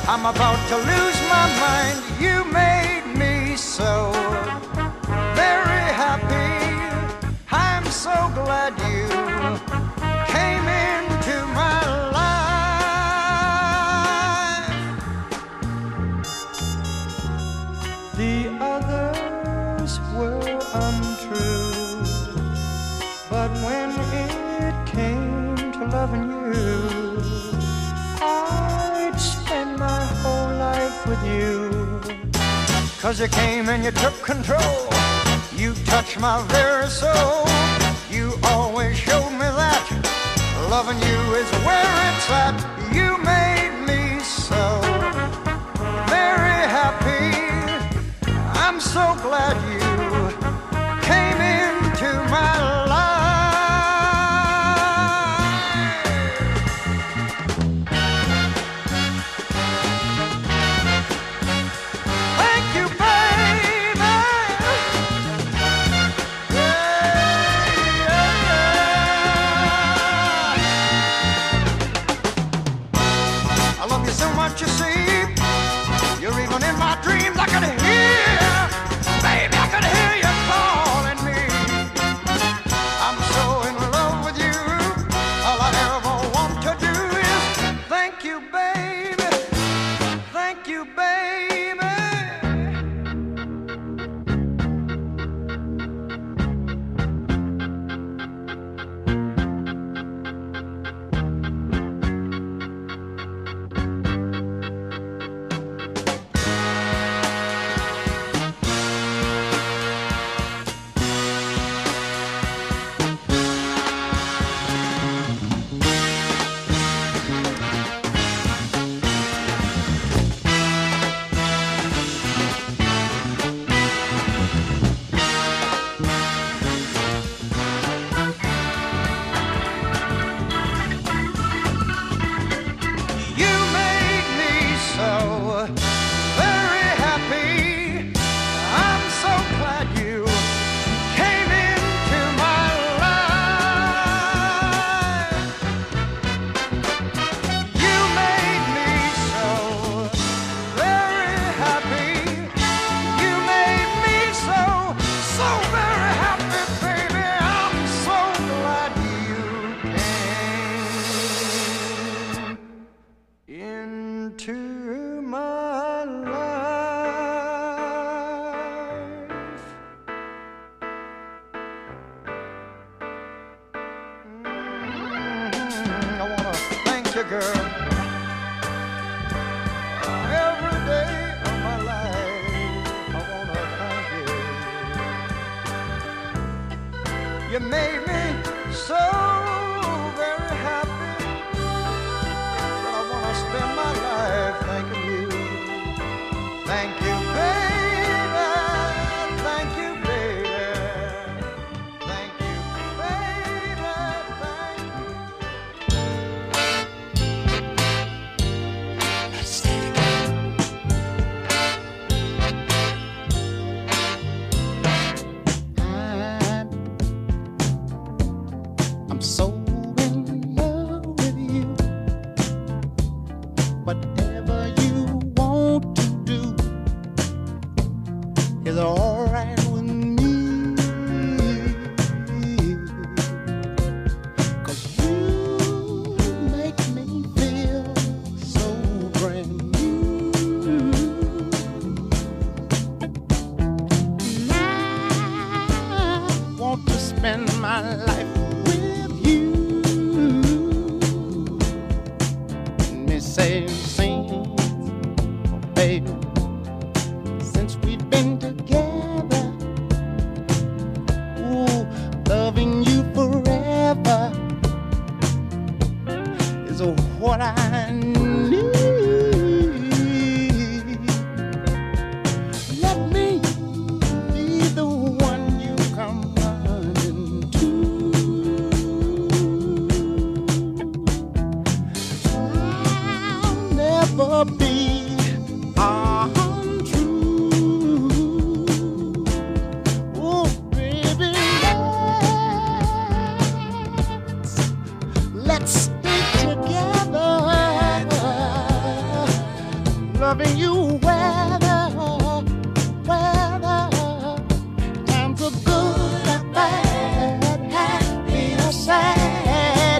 I'm about to lose my mind. You made me so very happy. I'm so glad you came into my life. The others were untrue, but when it came to loving you, I'd spend my whole life with you. 'Cause you came and you took control. You touched my very soul. You always showed me that loving you is where it's at. You made me so very happy. I'm so glad you came into my life. Thank you, baby. I love you so much, you see. You're even in my dreams. I can hear, baby, I can hear you calling me. I'm so in love with you. All I ever want to do is thank you, baby. Thank you, baby. You made me so very happy. I'm so glad you came into my life. You made me so very happy. You made me so very happy, baby. I'm so glad you came into my life. I want to thank you, girl, every day of my life. I want to thank you. You made me so very happy. I want to spend my life thanking you. Thank you, baby. Thank you, baby. Thank you, baby. Thank you. I'm so in love with you. Whatever you want to do is all right with me. 'Cause you make me feel so brand new. And I want to spend my life with you. Me say, sing, baby, since we've been together. Ooh, loving you forever is what I need. Let me be the one you come running to. I'll never be untrue. Oh, baby, let's stay together. loving you weather, weather. Times are good or bad, happy or sad.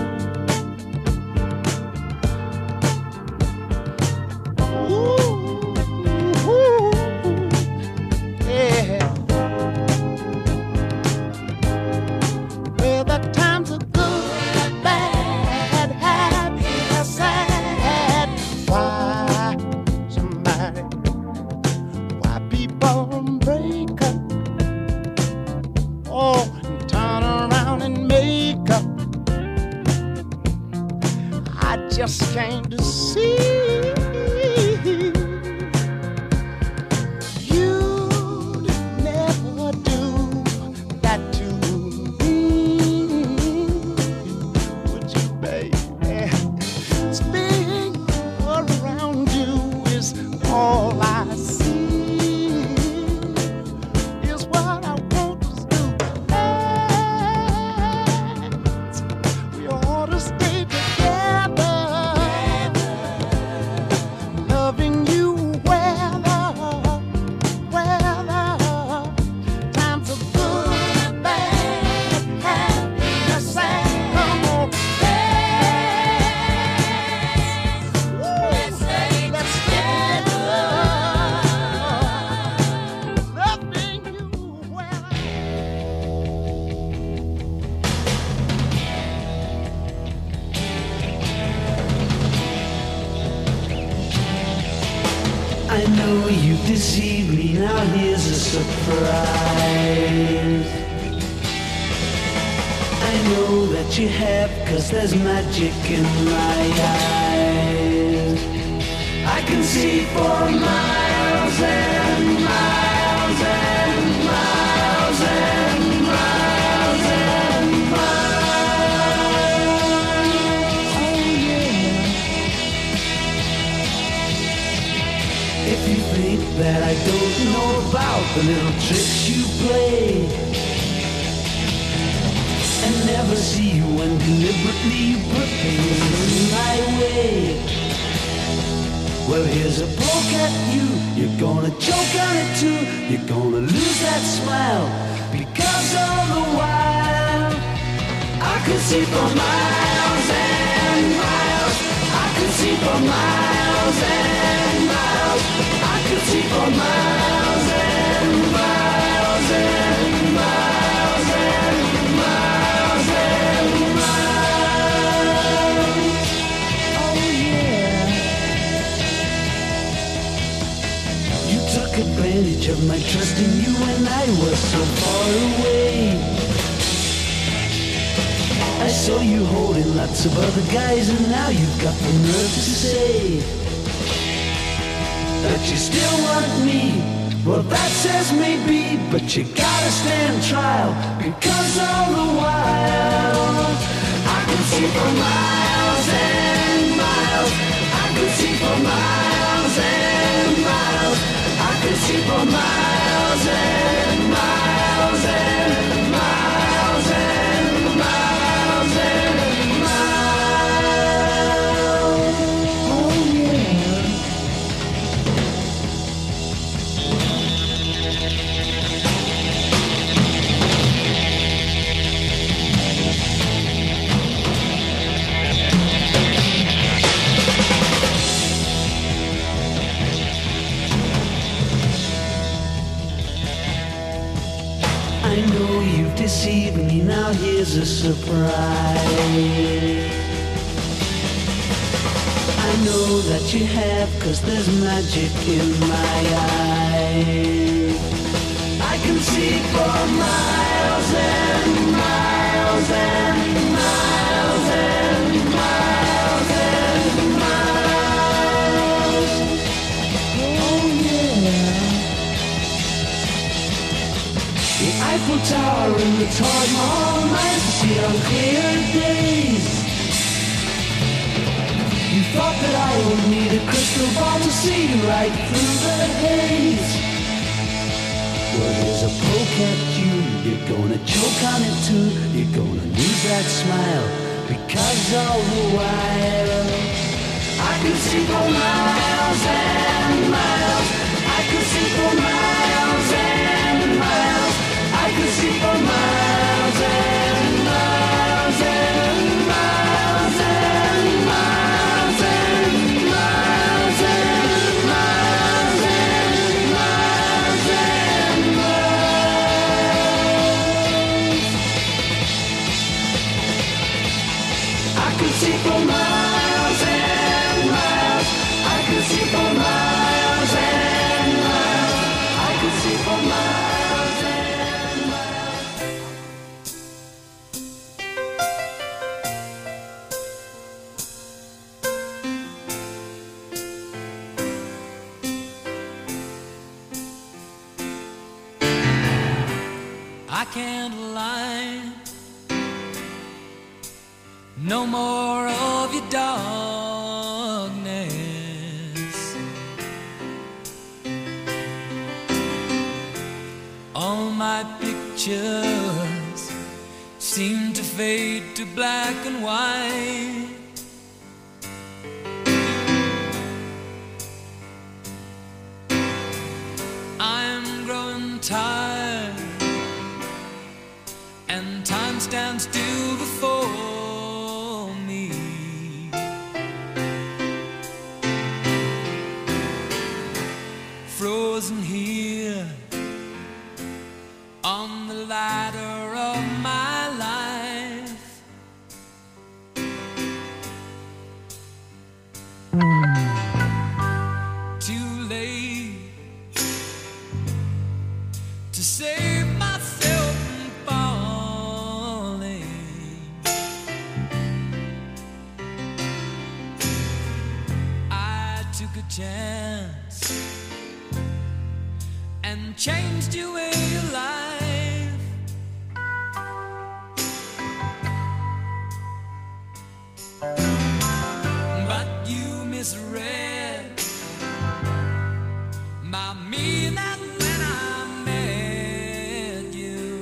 Ooh, ooh, yeah. Whether times are good or bad, happy or sad. Why somebody, why people break up, oh, and turn around and make up? I just came to see you'd never do that to me, would you, baby? Being around you is all I see, is what I want us to act. We ought to stay together, loving you weather, weather. Times are good, bad, happy or sad. Come on, let's stay together, loving you weather. I know you deceived me, now here's a surprise. I know that you have, 'cause there's magic in my eyes. I can see for miles and miles and miles and miles and miles. Oh yeah. If you think that I don't know about the little tricks you play, and never see you when deliberately you put things my way, well, here's a poke at you. You're gonna choke on it too. You're gonna lose that smile, because all the while I could see for miles and miles. I could see for miles and miles. I could see for miles and miles and miles and miles and miles. Oh yeah. You took advantage of my trust in you when I was so far away. I saw you holding lots of other guys, and now you've got the nerve to say that you still want me. Well, that says maybe, but you gotta stand trial, because all the while I could see for miles and miles. I could see for miles and miles. I could see for miles and miles and miles and miles and miles. Oh yeah. I know you've deceived me, now here's a surprise. I know that you have, 'cause there's magic in my eyes. I can see for miles and miles and miles and miles and miles. Oh yeah. The Eiffel Tower and the Taj Mahal, nice to see on clear days. You thought that I would need a crystal ball to see right through the haze. Well, here's a poke at you. You're gonna choke on it too. You're gonna lose that smile, because all the while I can see for miles miles and miles. I could see for miles and miles. I could see for miles and miles and miles and miles and miles and miles and miles and miles. I could see for miles and miles. I could see for miles and miles. I could see for miles and miles. I can't lie. No more of your darkness. All my pictures seem to fade to black and white. I'm growing tired, and time stands still before me. Frozen here on the ladder of my life. Too late to save myself from falling. I took a chance and changed your way of life. But you misread my meaning when I met you.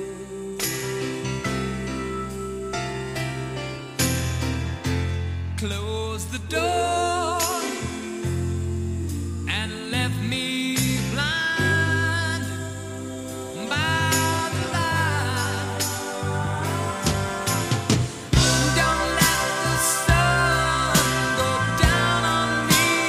Closed the door and left me blind by the light. Don't let the sun go down on me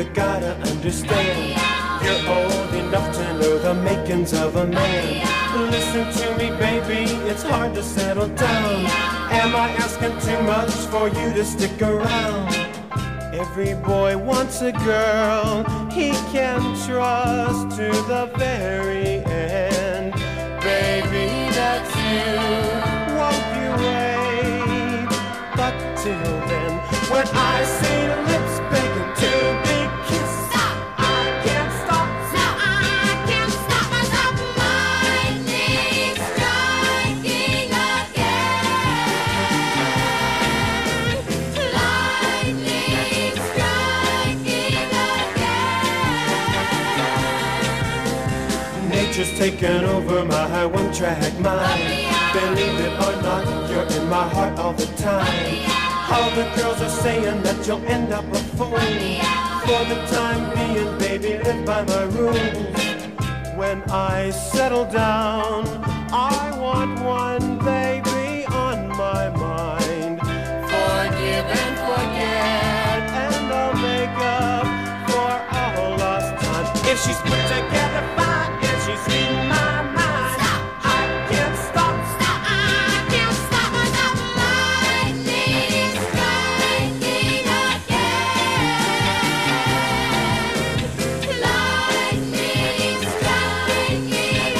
you gotta understand, you're old enough to know the makings of a man. Listen to me, baby, it's hard to settle down. Am I asking too much for you to stick around? Every boy wants a girl he can trust to the very end. Baby, that's you, won't you wait? But till then, when I see lips begging to be kissed, stop, I can't stop. No, I can't stop myself. Lightning striking again. Lightning striking again. Nature's taken over my one-track mind. Believe it or not, you're in my heart all the time. All the girls are saying that you'll end up a fool. For the time being, baby, live by my rules. When I settle down, I want one baby on my mind. Forgive and forget, and I'll make up for all lost time. If she's put together fine, if she's reading my mind, I can't stop. Stop, I can't stop myself. Lightning striking again. Lightning striking again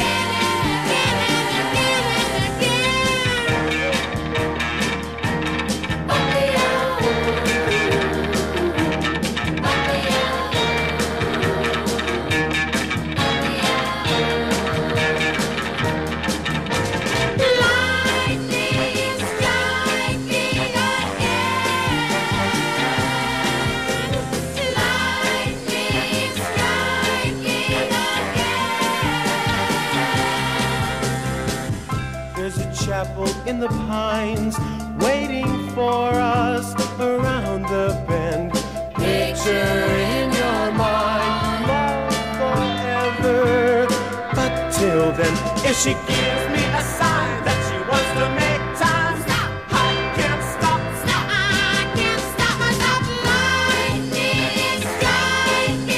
There's a chapel in the pines waiting for us around the bend. Picture in your mind love forever. But till then, if she gives me a sign that she wants to make time, Stop. I can't stop. Stop, I can't stop myself. Lightning striking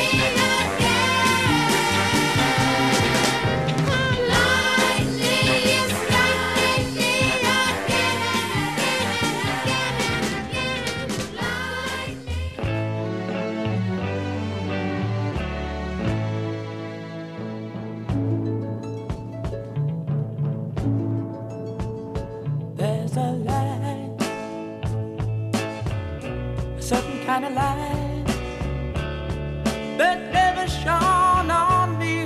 again. Lightning striking There's a light, a certain kind of light that never shone on me.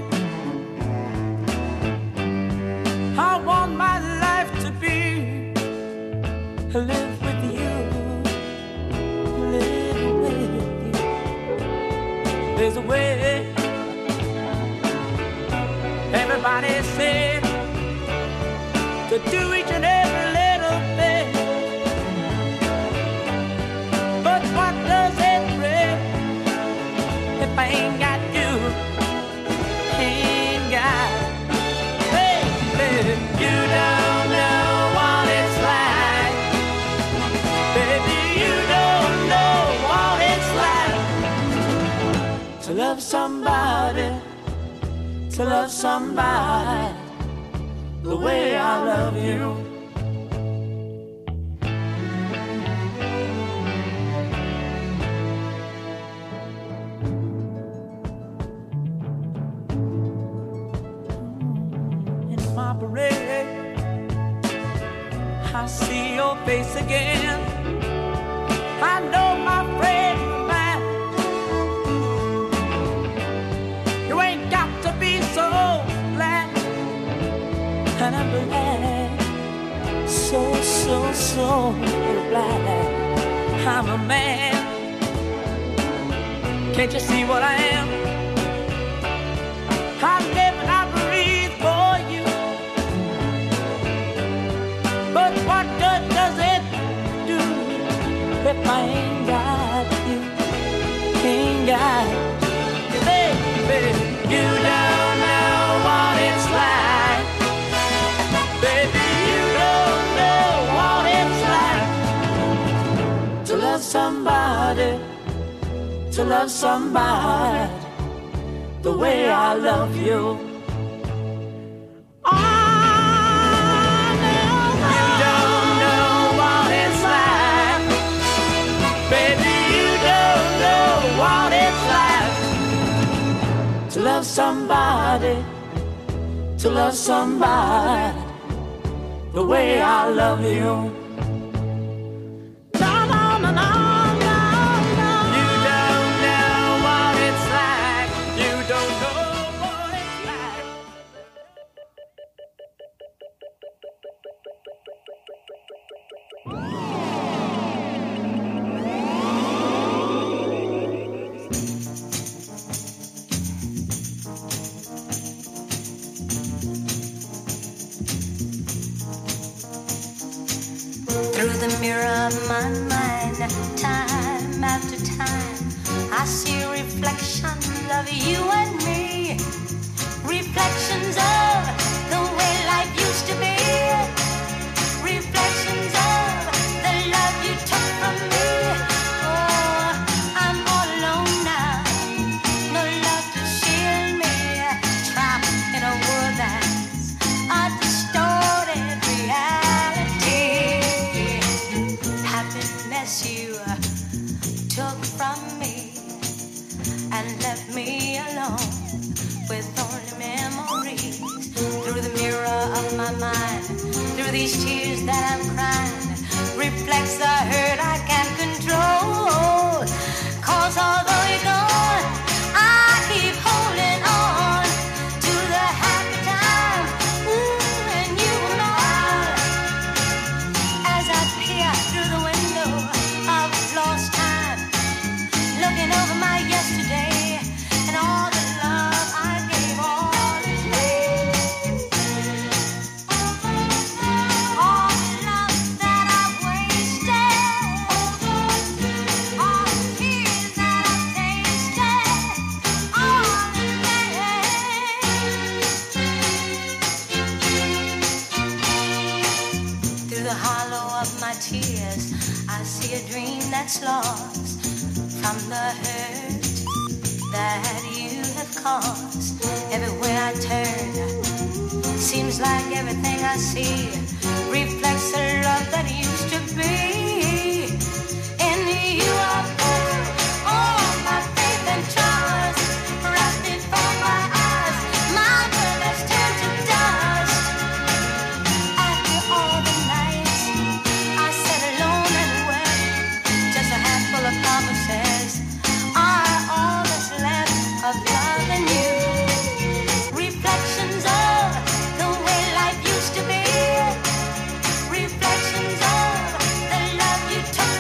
I want my life to be live with you, live with you. There's a way. Everybody said to do each and every little thing, but what does it bring if I ain't got you? Ain't got, baby, you don't know what it's like. Baby, you don't know what it's like to love somebody, to love somebody the way I love you. In my parade, I see your face again. I know my friend of mine. You ain't got to be so glad. And I'm glad, so glad I'm a man. Can't you see what I am? I live and I breathe for you. But what good does it do if I ain't got you? Ain't got you, baby. You don't know what it's like. Baby, you don't know what it's like to love somebody, to love somebody the way I love you. Oh, no, you don't know what it's like, baby. You don't know what it's like to love somebody, to love somebody the way I love you. Through the mirror of my mind, time after time, I see reflections of you and me. Reflections of the way life used to be. Reflections of the love you took from me. Oh, I'm all alone now. No love to shield me. Trapped in a world that's a distorted reality. Happiness you took from me and left me alone with only memories. Through the mirror of my mind, through these tears that I'm crying, reflects the hurt I can't control. 'Cause although you're gone, I keep holding on to the happy time. Ooh, and you were mine. As I peer through the window of lost time, looking over my yesterday and all the love I gave, all is gone. All the love that I wasted, all the tears that I tasted, all is gone. Through the hollow of my tears, I see a dream that's lost from the hurt that you have caused. Everywhere I turn, seems like everything I see reflects the love that used to be. In you I put all my faith and trust, right before my eyes, my world has turned to dust. After all the nights I sat alone and wept, just a handful of promises are all that's left of love and you. Reflections of the way life used to be. Reflections of the love you took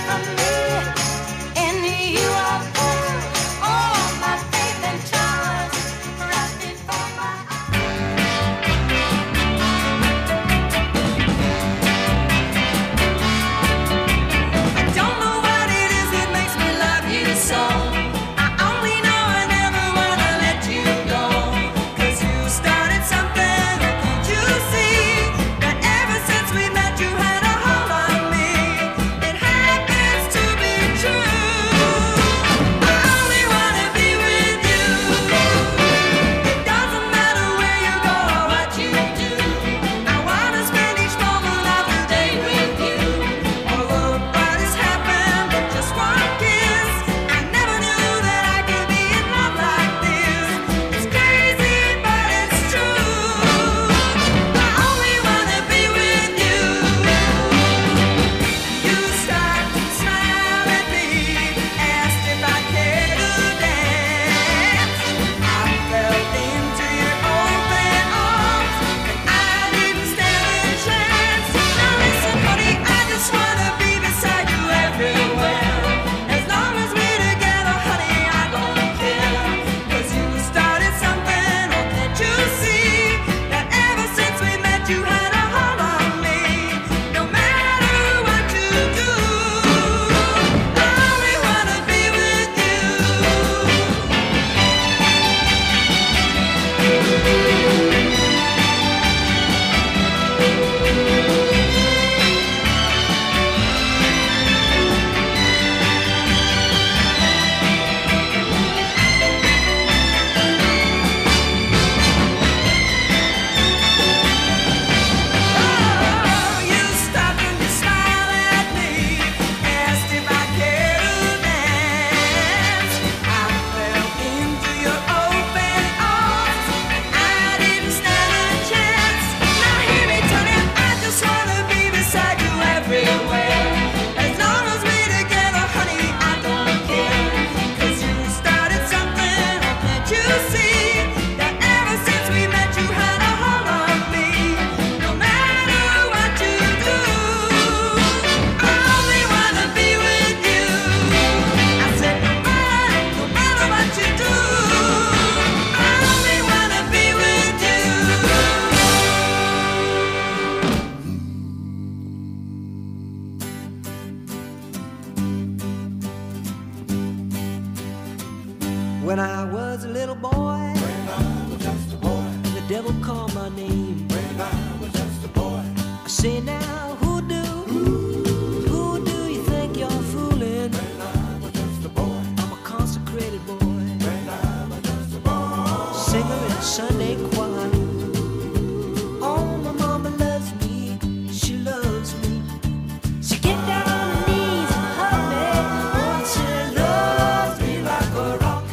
When I was a little boy, when I was just a boy, the devil called my name. when I was just a boy, I say now, who do you think you're fooling? when I was just a boy, I'm a consecrated boy, when I was just a boy, singer in a Sunday choir. Oh, my mama loves me, she loves me. She get down on her knees and hug me. Oh, she loves me like a rock.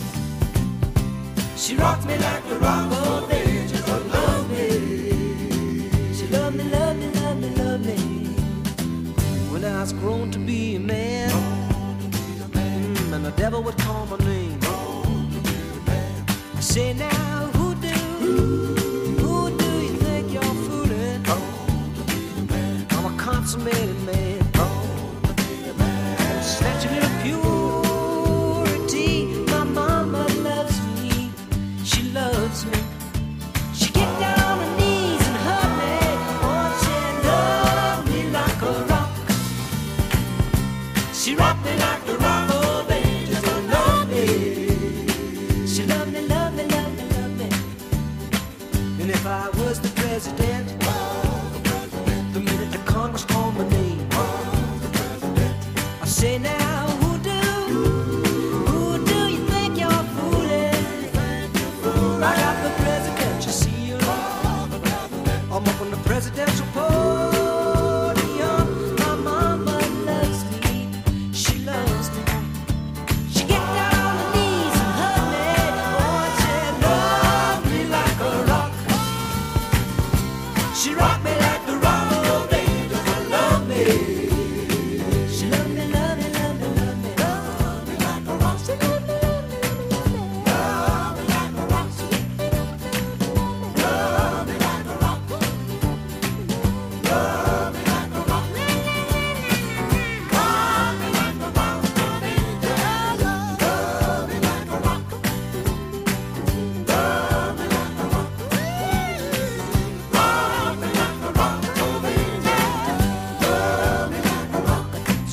She rocks me like a rock, oh baby, just love me. She love me, love me, love me, love me. When I was grown to be a man, and the devil would call my name. I say now, who do you think you're fooling? I'm a consummated man. Snatching in a purity. My mama loves me. She loves me. She get down on her knees and hug me. Oh, she loves me like a rock. She rock me like a rock. Oh, baby, just love me. She love me, love me, love me, love me. And if I was the president, the minute the Congress called my name, I say now, who do you think you're fooling? Right out the presidential seal, I'm up on the presidential podium. My mama loves me, she loves me. She get down on her knees and hug me. Oh, she love me like a rock. She rock me like the rock, oh baby, just love me. She love me, love me, love me, love me, love me like a rock. She love me, love me, love me, love me, love me like a rock. She love me like a rock. Love me like a rock. Love me like a rock, oh baby, love me like a rock. Love me like a rock. Rock me like a rock, oh baby, love me like a rock.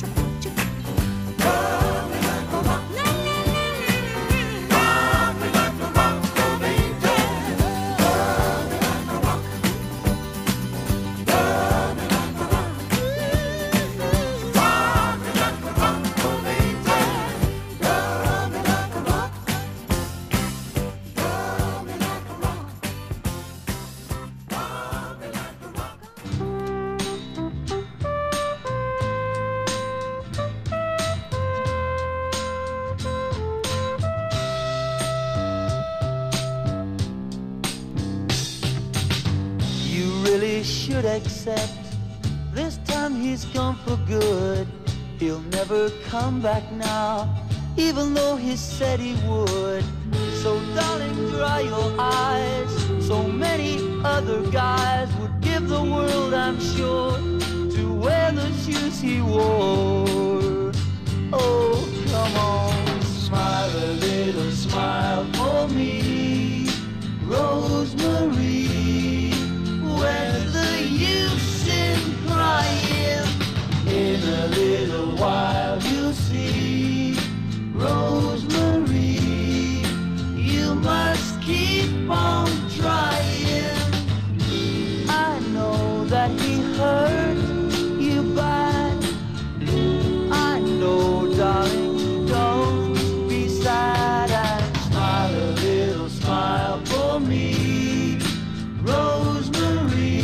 You really should accept this time he's gone for good. He'll never come back now, even though he said he would. So darling, dry your eyes. So many other guys would give the world, I'm sure, to wear the shoes he wore. Oh, come on, smile a little smile for me, Rosemary. Where's the use in crying? In a little while you'll see, Rosemary, you must keep on trying. I know that he hurt you bad. I know, darling, don't be sad and smile a little smile for me, Rosemary,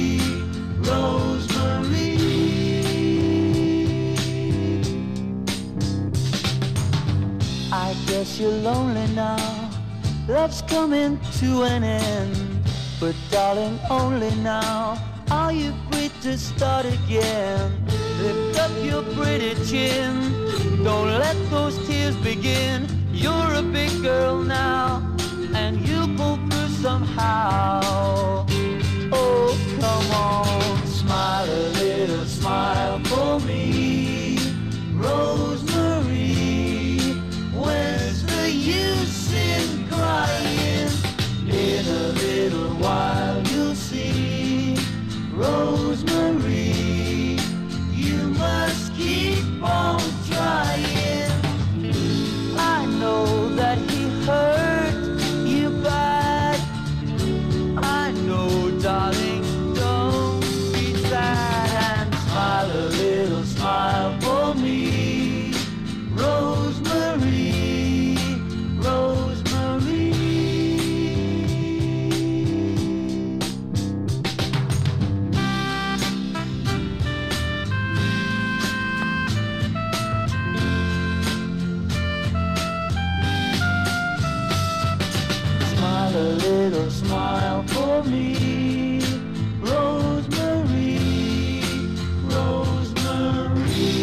Rosemary. I guess you're lonely now, love's coming to an end. But darling, only now are you free to start again. Lift up your pretty chin, don't let those tears begin. You're a big girl now, and you'll pull through somehow. Oh, come on, smile a little smile for me, Rosemary. Where's the use in crying? In a little while you'll see, Rosemary, you must keep on trying. I know that a little smile for me, Rosemary, Rosemary.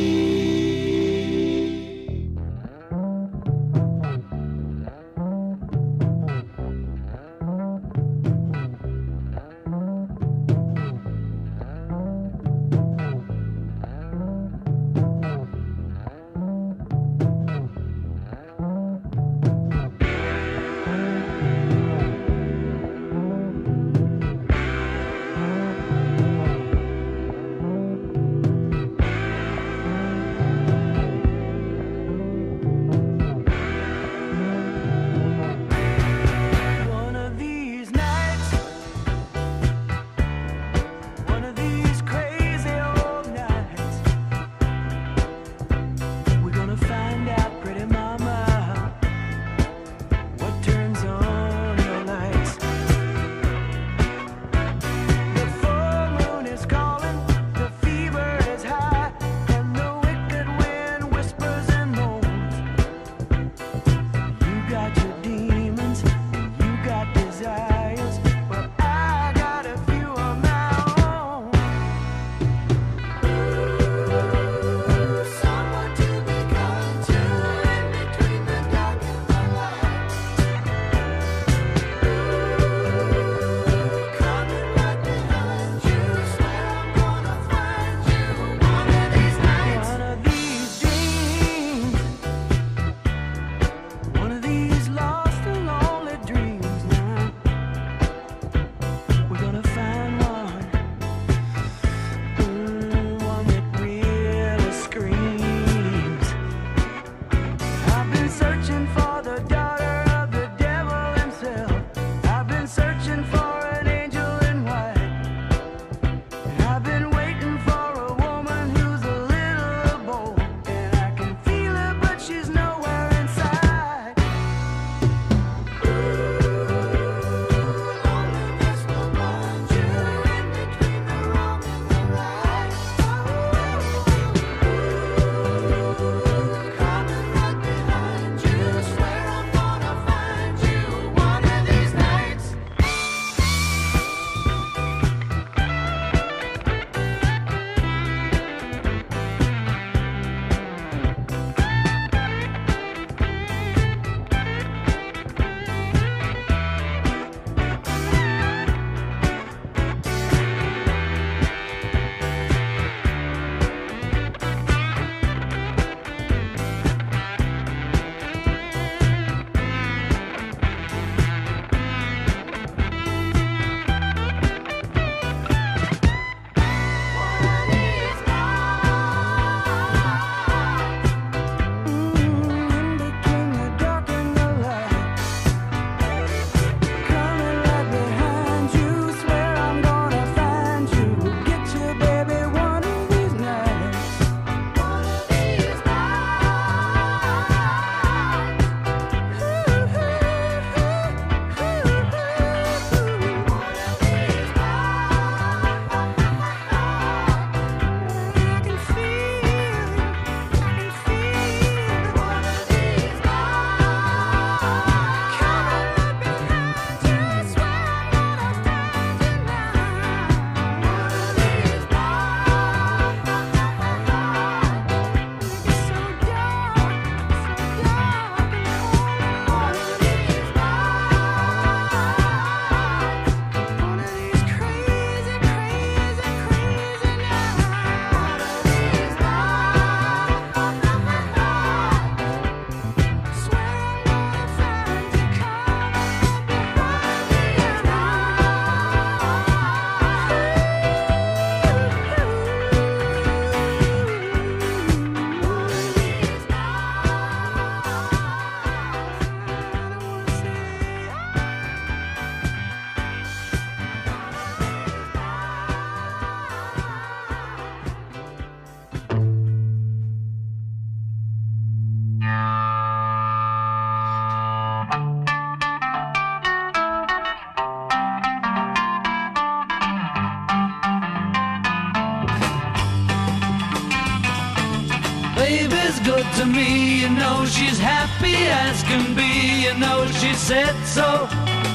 Baby's good to me, you know she's happy as can be, you know she said so.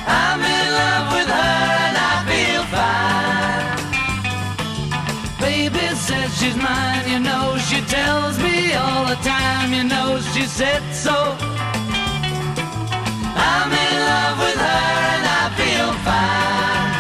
I'm in love with her and I feel fine. Baby says she's mine, you know, she tells me all the time, you know, she said so. I'm in love with her and I feel fine.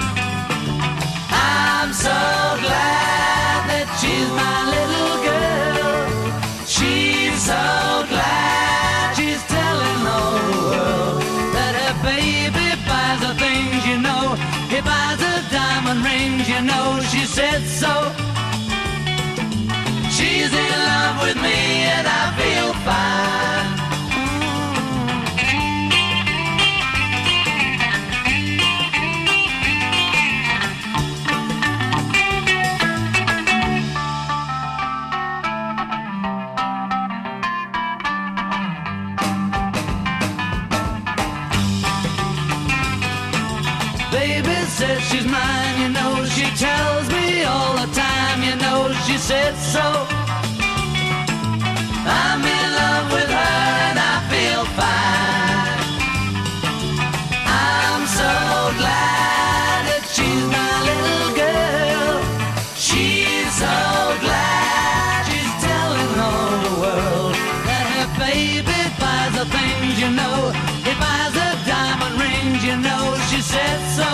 I'm so glad that she's my little girl. She's so glad she's telling all the world that her baby buys her things, you know. He buys her diamond rings, you know, she said so. She's in love with me and I feel fine. Baby says she's mine, you know, she tells me all the time, you know, she said so. I'm in love with her and I feel fine. I'm so glad that she's my little girl. She's so glad she's telling all the world that her baby buys the things, you know. He buys her diamond rings, you know, she said so.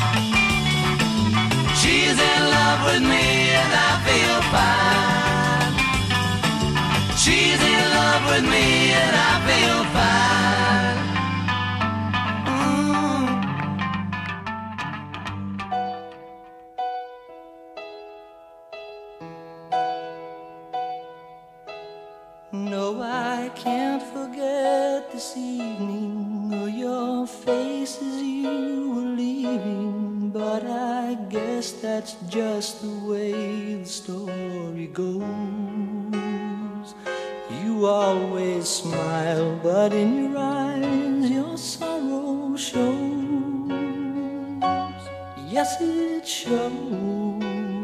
She's in love with me and I feel fine. She's in love with me and I feel fine. No, I can't forget this evening or your face as you were leaving, but I guess that's just the way the story goes. You always smile, but in your eyes your sorrow shows. Yes, it shows.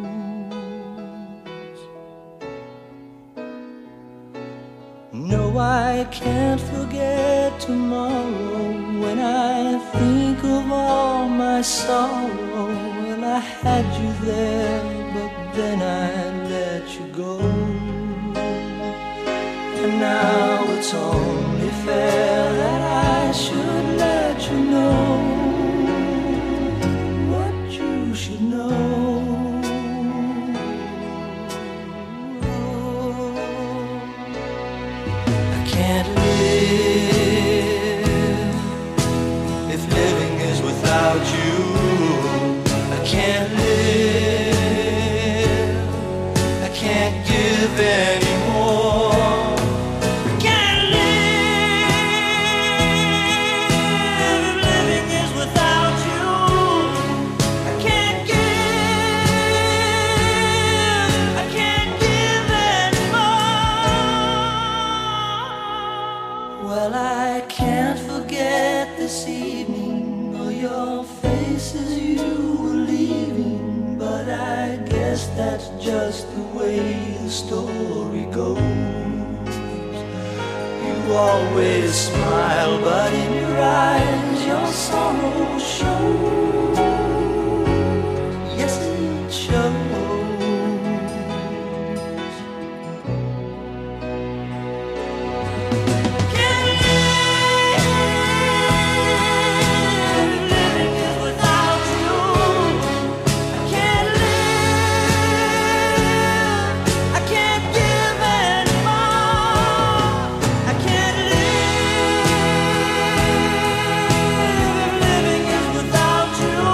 No, I can't forget tomorrow when I think of all my sorrow. Well, I had you there, but then I let you go. And now it's only fair that I should let you know what you should know. Can't live if living is without you. I can't live. I can't give anymore. I can't live if living is without you. I can't give. I can't give anymore. Well, I can't forget this evening or your face as you were leaving, but I guess that's just the way the story goes. You always smile, but in your eyes your sorrow shows. Yes, it shows. Living is without you.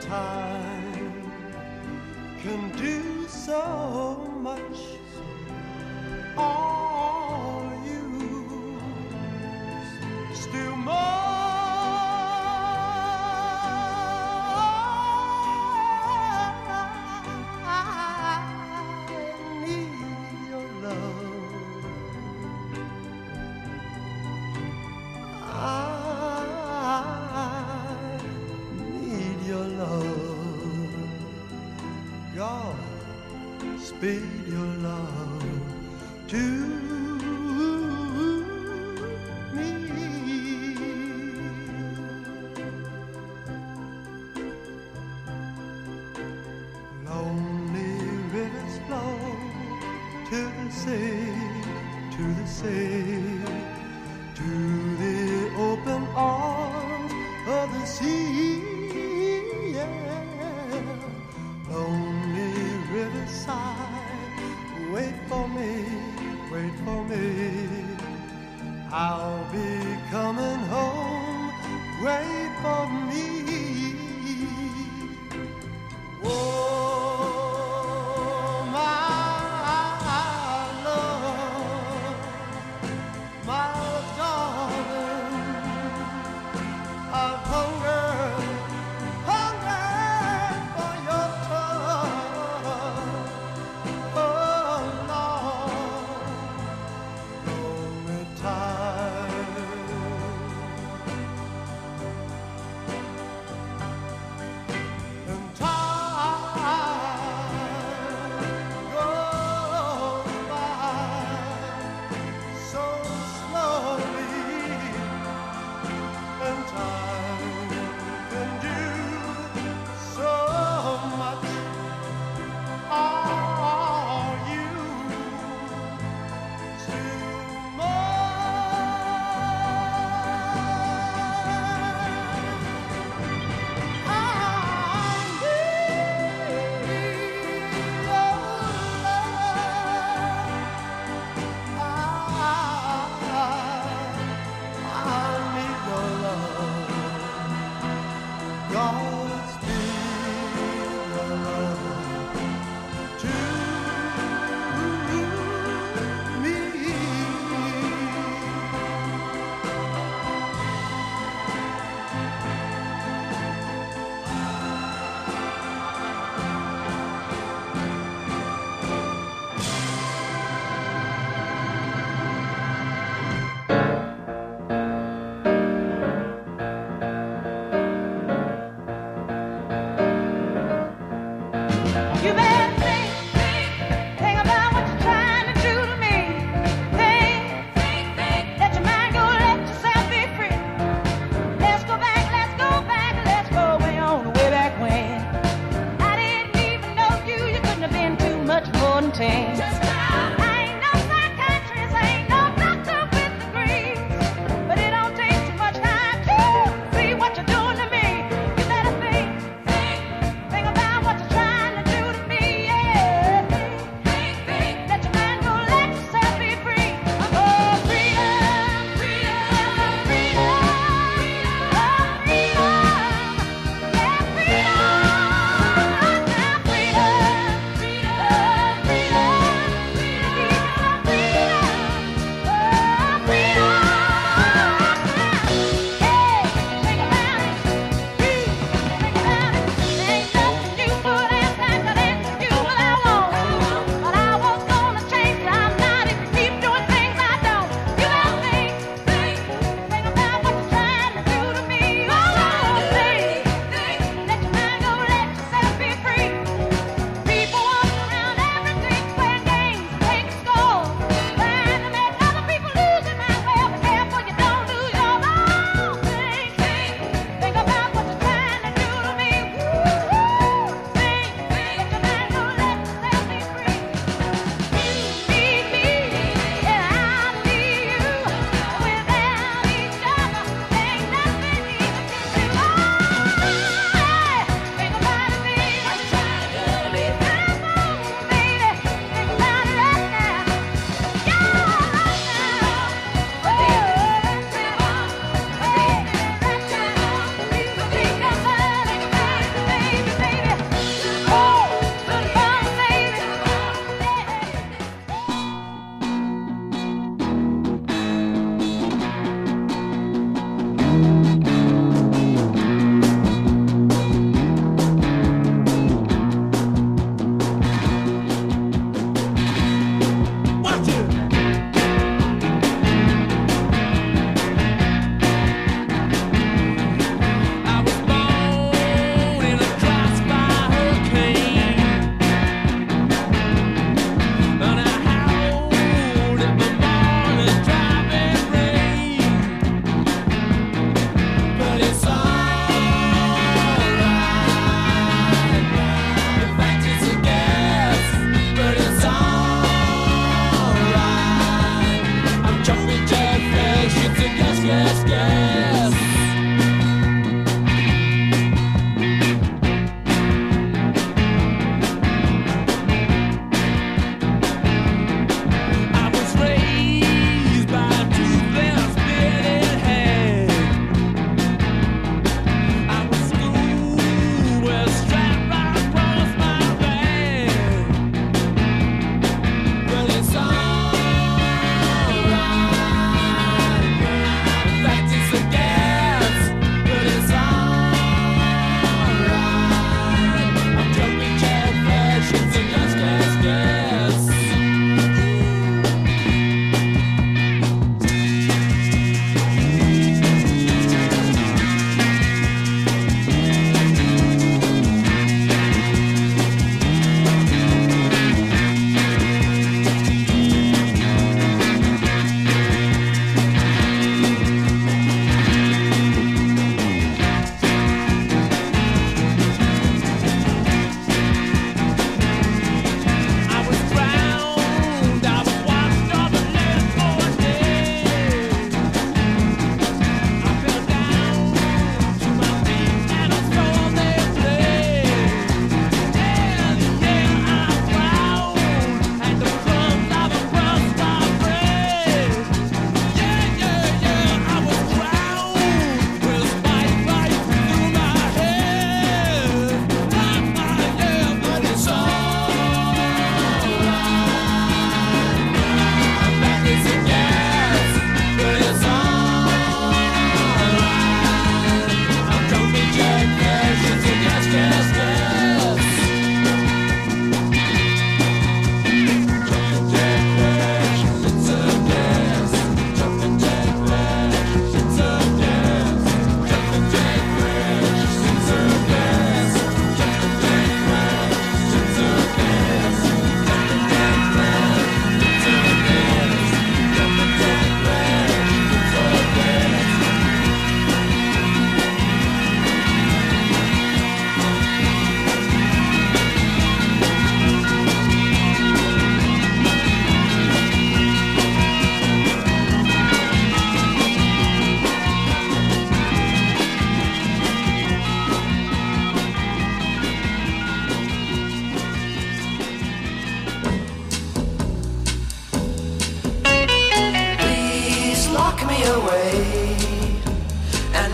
time can do so much. Are you still more? Speed your love to me. Lonely rivers flow to the sea, to the sea, to the open arms of the sea. Yeah. Lonely riverside, wait for me, wait for me. I'll be coming home, wait for me. Oh, my love, my darling, I've hungered for your touch. Oh, Lord, lonely time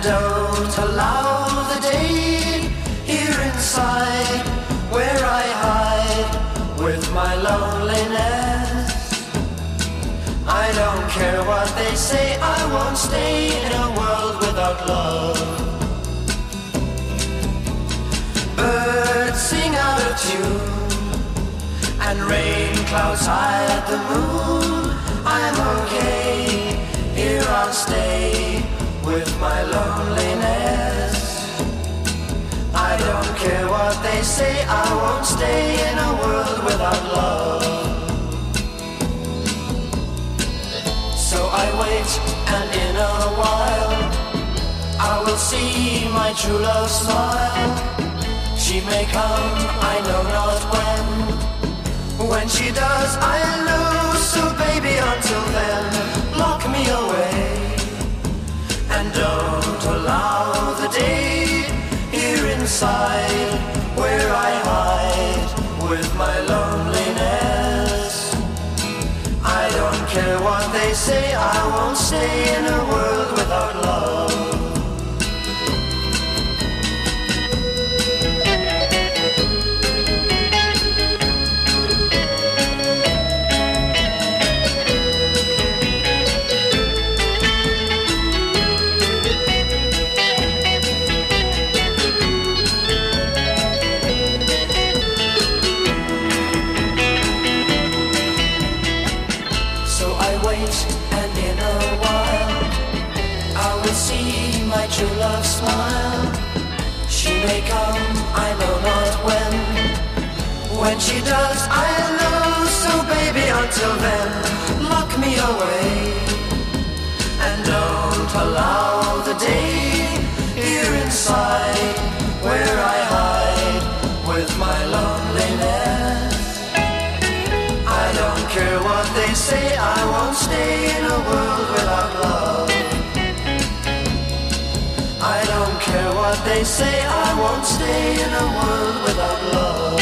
don't allow the day here inside where I hide with my loneliness. I don't care what they say, I won't stay in a world without love. Birds sing out of tune and rain clouds hide the moon. I'm okay, here I'll stay with my loneliness. I don't care what they say, I won't stay in a world without love. So I wait, and in a while I will see my true love smile. She may come, I know not when. When she does, I'll know. So baby, until then, lock me away and don't allow the day here inside where I hide with my loneliness. I don't care what they say, I won't stay in a world without love. My true love smile. She may come, I know not when. When she does, I'll know. So baby, until then, lock me away and don't allow the day here inside where I hide with my loneliness. I don't care what they say, I won't stay in a world without love. I don't care what they say, I won't stay in a world without love.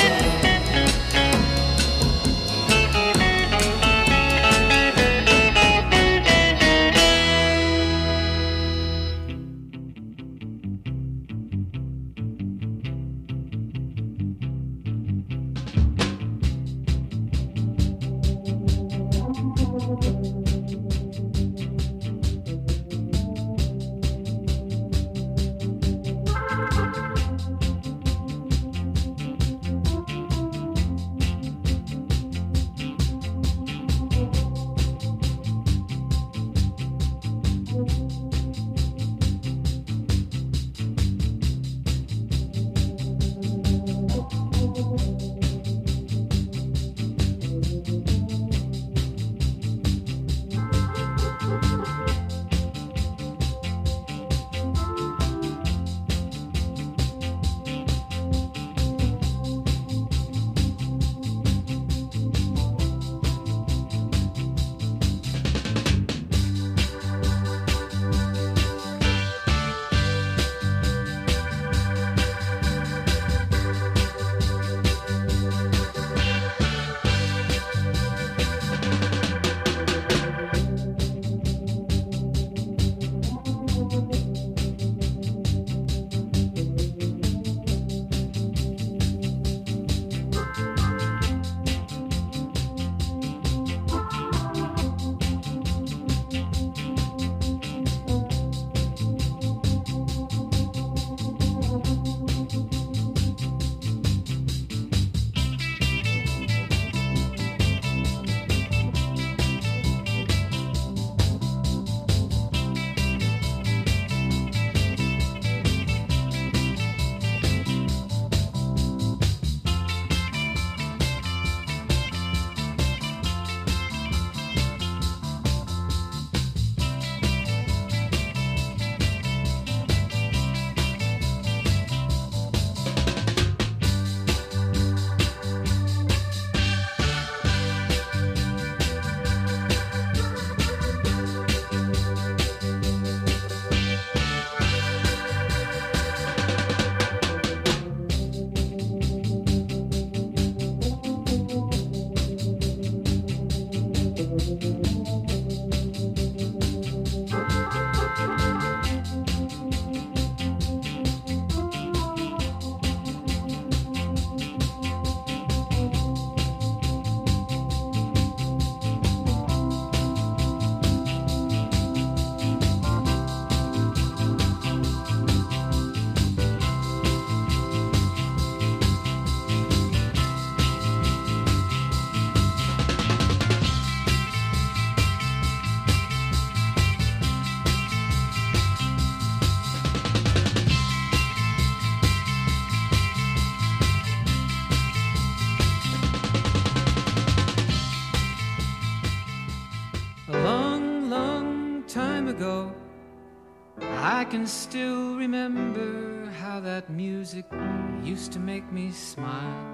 time ago, I can still remember how that music used to make me smile.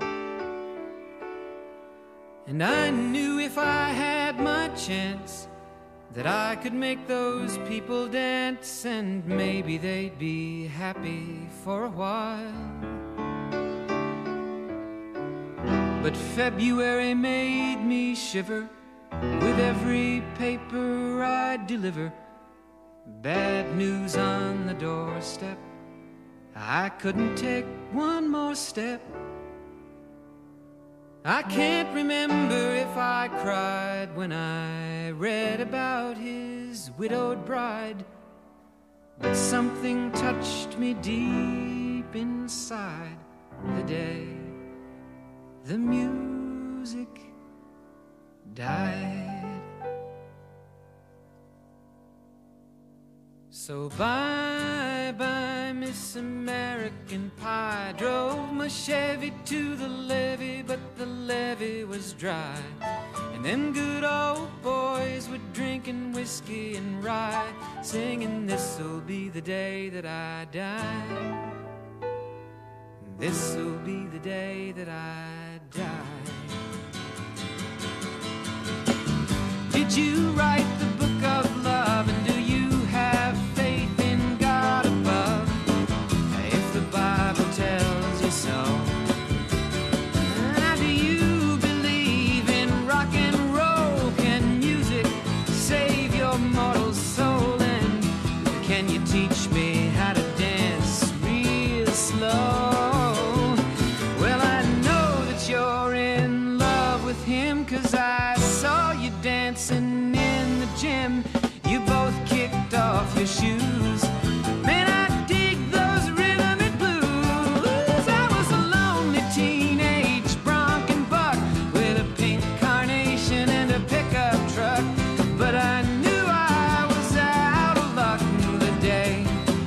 And I knew if I had my chance that I could make those people dance, and maybe they'd be happy for a while. But February made me shiver with every paper I'd deliver. Bad news on the doorstep, I couldn't take one more step. I can't remember if I cried when I read about his widowed bride, but something touched me deep inside the day the music died. So bye-bye, Miss American Pie. Drove my Chevy to the levee, but the levee was dry. And them good old boys were drinking whiskey and rye, singing, this'll be the day that I die. This'll be the day that I die. Did you write the book of love, and do you have faith in God above? If the Bible tells you so. Do you believe in rock and roll? Can music save your mortal soul? And can you teach me how to dance real slow? Well, I know that you're in love with him, 'cause I saw you dancing in the gym. You both kicked off your shoes